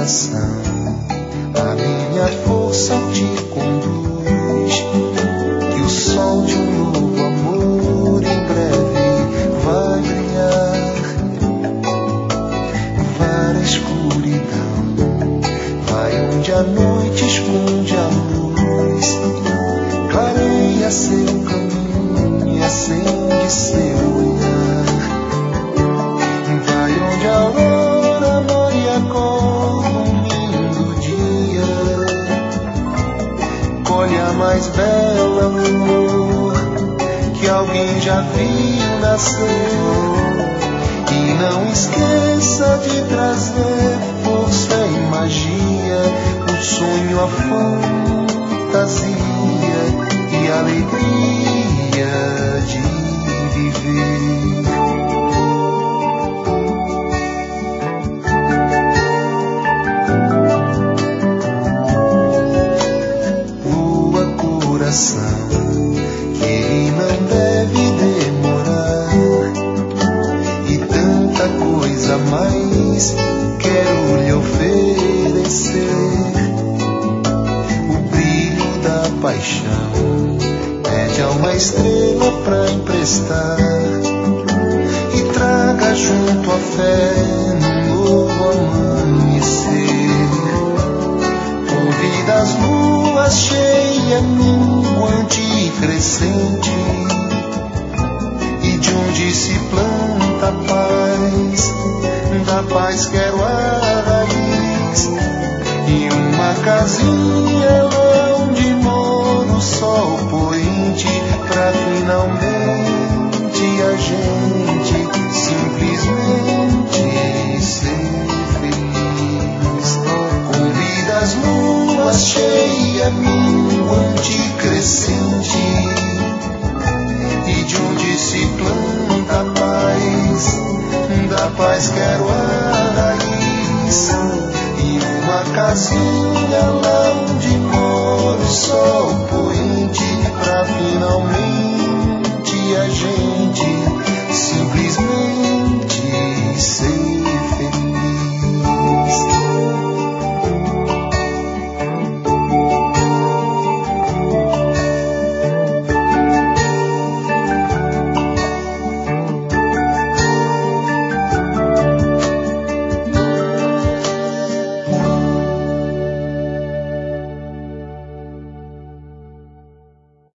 coração, a minha força te conduz, que o sol de um novo amor em breve vai brilhar. Vá na escuridão, vai onde a noite esconde a luz, clareia seu caminho e acende seu olhar. Vai onde a aurora morre e acorda um lindo dia, colhe a mais bela flor que alguém já viu nascer. E não esqueça de trazer força e magia, o sonho, a fantasia e a alegria de viver. Voa coração, que não deve demorar, e tanta coisa mais quero lhe oferecer. O brilho da paixão pede a uma estrela pra emprestar, e traga junto a fé num novo amanhecer. Convida as luas cheias, minguante e crescente, e de onde se planta a paz, da paz quero a raiz, e uma casinha lá onde mora o sol poente, pra finalmente a gente simplesmente ser feliz. Convida as luas cheias, minguante e crescente, e de onde se planta a paz, da paz quero a raiz, e uma casinha lá onde mora o sol poente, pra finalmente a gente simplesmente ser